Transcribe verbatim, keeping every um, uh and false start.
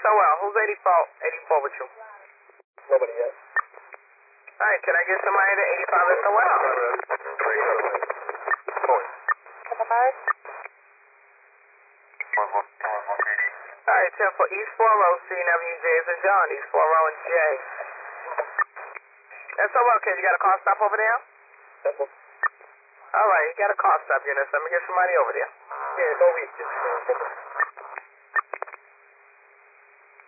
S O L. Who's eighty-four, eighty-four with you? Nobody yet. Alright, can I get somebody to eighty-five S O L? Alright. Alright, ten for East four oh, C W J is a John, East four oh and J. S O L, kid, you got a car stop over there? Simple. Alright, you got a car stop, Eunice. Let me get somebody over there. Yeah, go east.